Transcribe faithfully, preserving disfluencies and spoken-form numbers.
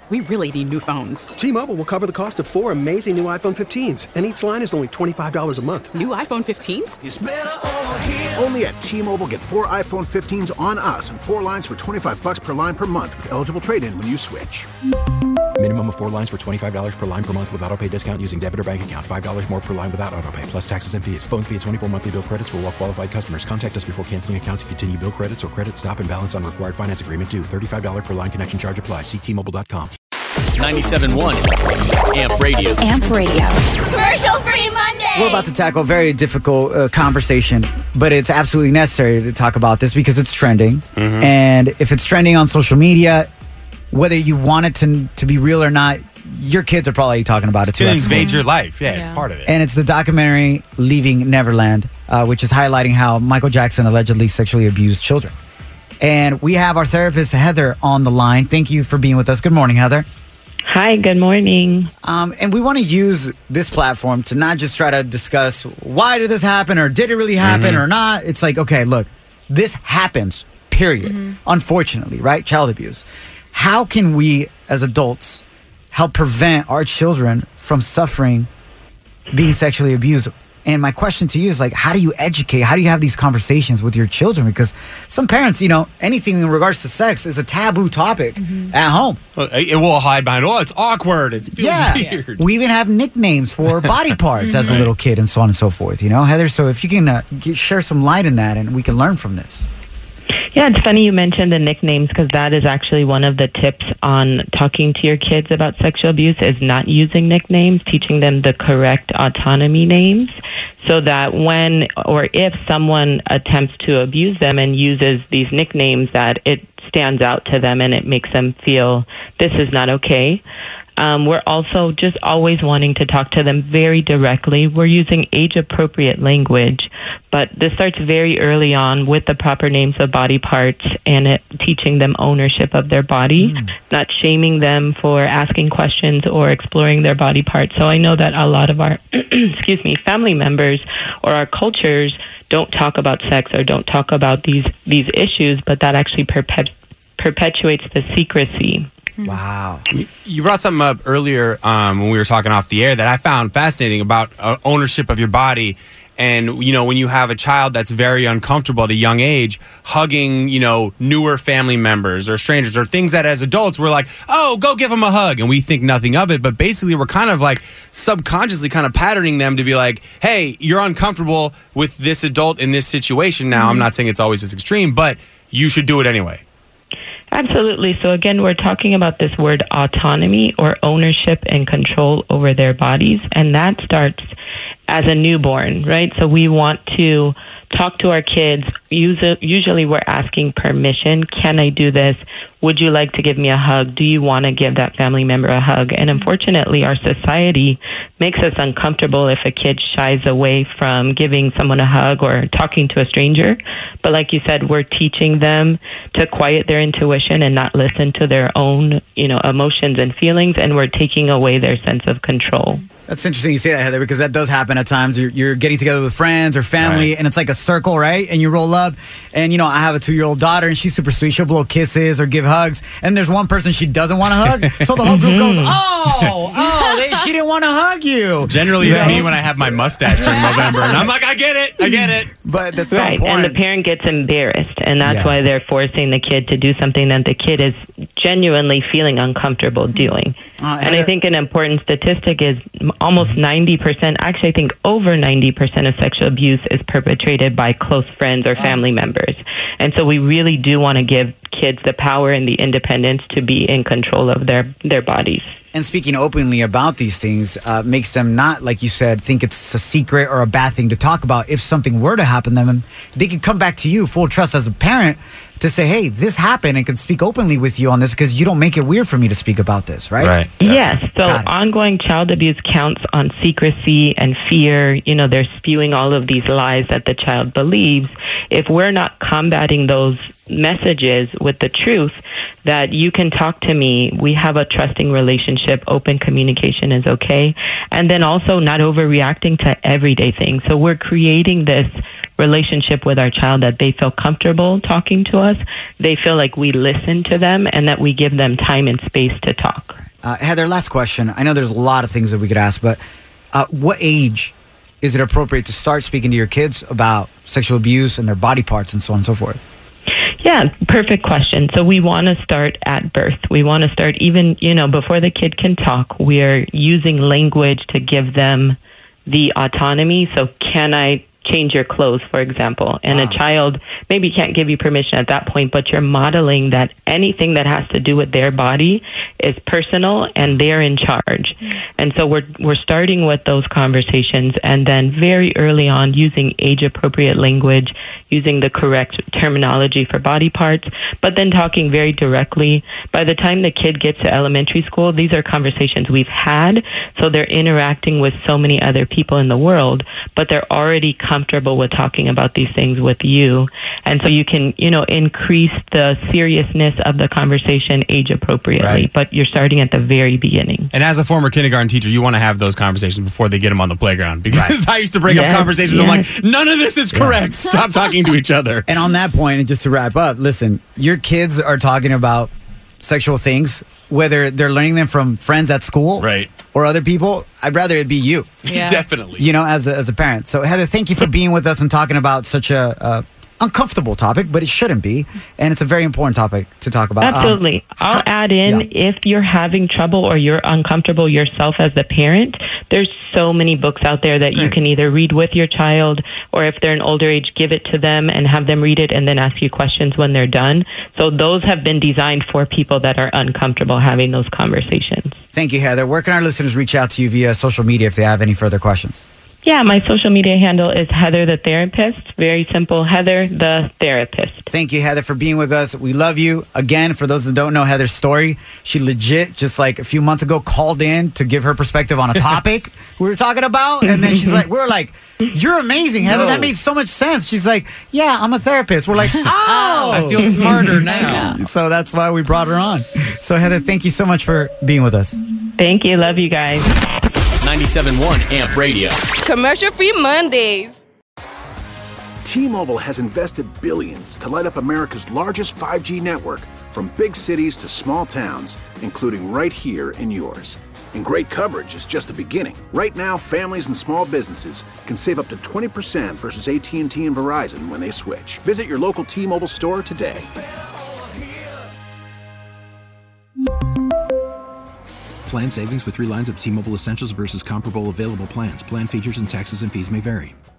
We really need new phones. T-Mobile will cover the cost of four amazing new iPhone fifteens, and each line is only twenty-five dollars a month. New iPhone fifteens? It's better over here. Only at T-Mobile, get four iPhone fifteens on us and four lines for twenty-five dollars per line per month with eligible trade-in when you switch. Minimum of four lines for twenty-five dollars per line per month with autopay discount using debit or bank account. five dollars more per line without autopay, plus taxes and fees. Phone fee at twenty-four monthly bill credits for well-qualified customers. Contact us before canceling account to continue bill credits or credit stop and balance on required finance agreement due. thirty-five dollars per line connection charge applies. See T Mobile dot com. ninety-seven point one Amp Radio. Amp Radio. Commercial free Monday. We're about to tackle a very difficult uh, conversation, but it's absolutely necessary to talk about this because it's trending. Mm-hmm. And if it's trending on social media, whether you want it to, to be real or not, your kids are probably talking about it's it too. It's going to invade your life. Yeah, yeah, it's part of it. And it's the documentary Leaving Neverland, uh, which is highlighting how Michael Jackson allegedly sexually abused children. And we have our therapist, Heather, on the line. Thank you for being with us. Good morning, Heather. Hi, good morning. Um, and we want to use this platform to not just try to discuss why did this happen or did it really happen mm-hmm. or not. It's like, okay, look, this happens, period. Mm-hmm. Unfortunately, right? Child abuse. How can we as adults help prevent our children from suffering being sexually abused? And my question to you is like, how do you educate? How do you have these conversations with your children? Because some parents, you know, anything in regards to sex is a taboo topic mm-hmm. at home. Well, it will hide behind, oh, it's awkward. It's yeah. weird. We even have nicknames for body parts mm-hmm. as a little kid and so on and so forth, you know, Heather. So if you can uh, get, share some light in that and we can learn from this. Yeah, it's funny you mentioned the nicknames because that is actually one of the tips on talking to your kids about sexual abuse is not using nicknames, teaching them the correct autonomy names so that when or if someone attempts to abuse them and uses these nicknames that it stands out to them and it makes them feel this is not okay. Um, we're also just always wanting to talk to them very directly. We're using age-appropriate language, but this starts very early on with the proper names of body parts and it, teaching them ownership of their body, mm. not shaming them for asking questions or exploring their body parts. So I know that a lot of our, excuse me, family members or our cultures don't talk about sex or don't talk about these, these issues, but that actually perpet- perpetuates the secrecy. Wow. You brought something up earlier um, when we were talking off the air that I found fascinating about uh, ownership of your body. And, you know, when you have a child that's very uncomfortable at a young age, hugging, you know, newer family members or strangers or things that as adults we're like, oh, go give them a hug. And we think nothing of it. But basically we're kind of like subconsciously kind of patterning them to be like, hey, you're uncomfortable with this adult in this situation. Now, mm-hmm. I'm not saying it's always this extreme, but you should do it anyway. Absolutely. So again, we're talking about this word autonomy or ownership and control over their bodies. And that starts as a newborn, right? So we want to talk to our kids. Usually we're asking permission. Can I do this? Would you like to give me a hug? Do you want to give that family member a hug? And unfortunately, our society makes us uncomfortable if a kid shies away from giving someone a hug or talking to a stranger. But like you said, we're teaching them to quiet their intuition and not listen to their own, you know, emotions and feelings, and we're taking away their sense of control. That's interesting you say that, Heather, because that does happen at times. You're, you're getting together with friends or family, right. and it's like a circle, right? And you roll up, and, you know, I have a two-year-old daughter, and she's super sweet. She'll blow kisses or give hugs, and there's one person she doesn't want to hug, so the whole group goes, oh, oh, they, she didn't want to hug you. Generally, it's right. me when I have my mustache during November, and I'm like, I get it, I get it. But that's right, so important. And the parent gets embarrassed, and that's yeah. why they're forcing the kid to do something that the kid is genuinely feeling uncomfortable doing. Uh, and I think an important statistic is almost ninety percent, actually I think over ninety percent of sexual abuse is perpetrated by close friends or family members. And so we really do want to give kids the power and the independence to be in control of their, their bodies. And speaking openly about these things uh, makes them not, like you said, think it's a secret or a bad thing to talk about. If something were to happen to them, they could come back to you, full trust as a parent, to say, hey, this happened, and can speak openly with you on this because you don't make it weird for me to speak about this, right? Right. Yes. So ongoing child abuse counts on secrecy and fear. You know, they're spewing all of these lies that the child believes. If we're not combating those messages with the truth that you can talk to me. We have a trusting relationship. Open communication is okay. And then also not overreacting to everyday things. So we're creating this relationship with our child that they feel comfortable talking to us. They feel like we listen to them and that we give them time and space to talk. Uh, Heather, last question. I know there's a lot of things that we could ask, but uh, what age is it appropriate to start speaking to your kids about sexual abuse and their body parts and so on and so forth? Yeah, perfect question. So we want to start at birth. We want to start even, you know, before the kid can talk. We're using language to give them the autonomy. So can I change your clothes, for example? And wow. a child maybe can't give you permission at that point, but you're modeling that anything that has to do with their body is personal and they're in charge. And so we're we're starting with those conversations, and then very early on using age-appropriate language, using the correct terminology for body parts, but then talking very directly. By the time the kid gets to elementary school, these are conversations we've had, so they're interacting with so many other people in the world, but they're already comfortable with talking about these things with you. And so you can, you know, increase the seriousness of the conversation age appropriately, right. But you're starting at the very beginning. And as a former kindergarten teacher, you want to have those conversations before they get them on the playground, because right. I used to bring yes, up conversations. Yes. I'm like, none of this is correct. Yeah. Stop talking to each other. And on that point, and just to wrap up, listen, your kids are talking about sexual things, whether they're learning them from friends at school, right, or other people. I'd rather it be you. Yeah. Definitely. You know, as a, as a parent. So, Heather, thank you for being with us and talking about such a uh, uncomfortable topic, but it shouldn't be. And it's a very important topic to talk about. Absolutely. Um, I'll add in, yeah. if you're having trouble or you're uncomfortable yourself as the parent, there's so many books out there that Great. You can either read with your child, or if they're an older age, give it to them and have them read it and then ask you questions when they're done. So those have been designed for people that are uncomfortable having those conversations. Thank you, Heather. Where can our listeners reach out to you via social media if they have any further questions? Yeah, my social media handle is Heather the Therapist. Very simple, Heather the Therapist. Thank you, Heather, for being with us. We love you. Again, for those that don't know Heather's story, she legit, just like a few months ago, called in to give her perspective on a topic we were talking about. And then she's like, we were like, you're amazing, Heather. No. That made so much sense. She's like, yeah, I'm a therapist. We're like, oh. I feel smarter now. So that's why we brought her on. So, Heather, thank you so much for being with us. Thank you. Love you guys. ninety-seven point one A M P Radio. Commercial-free Mondays. T-Mobile has invested billions to light up America's largest five G network, from big cities to small towns, including right here in yours. And great coverage is just the beginning. Right now, families and small businesses can save up to twenty percent versus A T and T and Verizon when they switch. Visit your local T-Mobile store today. Plan savings with three lines of T-Mobile Essentials versus comparable available plans. Plan features and taxes and fees may vary.